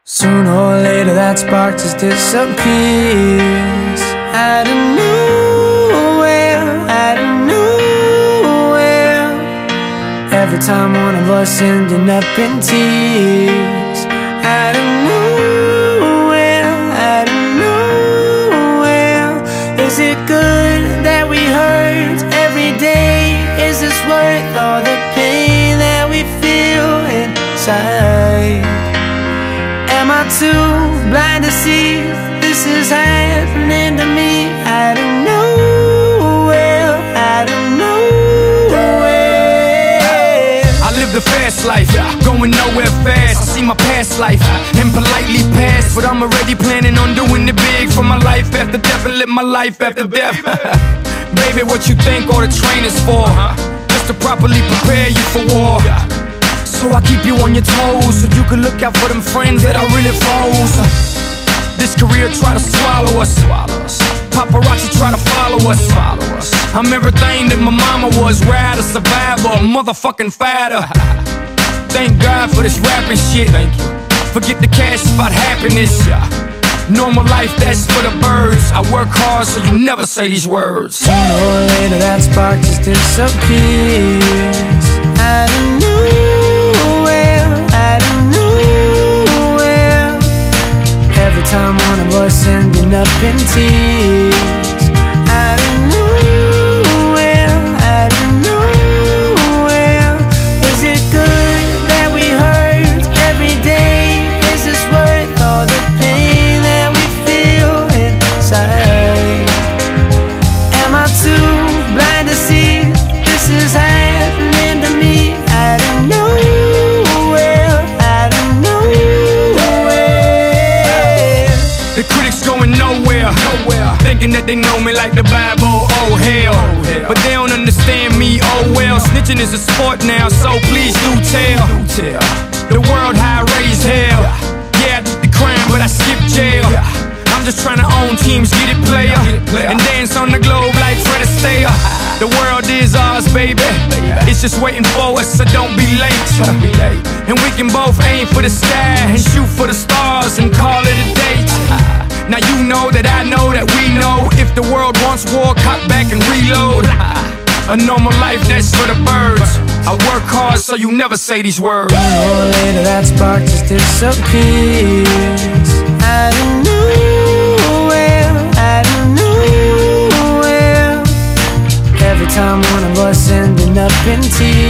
Sooner or later that spark just disappears. Out of nowhere, out of nowhere. Every time one of us ending up in tears. Out of nowhere, out of nowhere. Is it good that we hurt every day? Is this worth all the pain that we feel inside? Am I too blind to see this is happening to me? Out of nowhere, out of nowhere. I live the fast life, going nowhere fast. I see my past life and politely pass, but I'm already planning on doing it big for my life after death and live my life after death. Baby, what you think all the training's for? Just to properly prepare you for war. So I keep you on your toes, so you can look out for them friends that are really foes. This career try to swallow us. Paparazzi try to follow us. I'm everything that my mama was, ride a survivor, a motherfucking fighter. Thank God for this rapping shit. Forget the cash, it's about happiness. Normal life, that's for the birds. I work hard, so you never say these words. Sooner or later that spark just disappears. Out of nowhere, out of nowhere. Every time one of us ending up in tears. Out of nowhere, out of nowhere. Is it good that we hurt every day? Is this worth all the pain that we feel inside? Am I too blind to see this is happening to me? Out of nowhere, out of nowhere. The critics going nowhere, thinking that they know me like the Bible, oh hell. But they don't understand me, oh well. Snitching is a sport now, so please do tell the world how I raise hell. Yeah, I did the crime, but I skipped jail. I'm just trying to own teams, get it player, and dance on the globe like Fred Astaire. The world is ours, baby. It's just waiting for us, so don't be late. And we can both aim for the sky and shoot for the stars and call it a date. Now you know that I know that we know, if the world wants war, cock back and reload. A normal life, that's for the birds. I work hard, so you never say these words. Sooner or later that spark just disappears. Out of nowhere, out of nowhere. Every time one of us ending up in tears.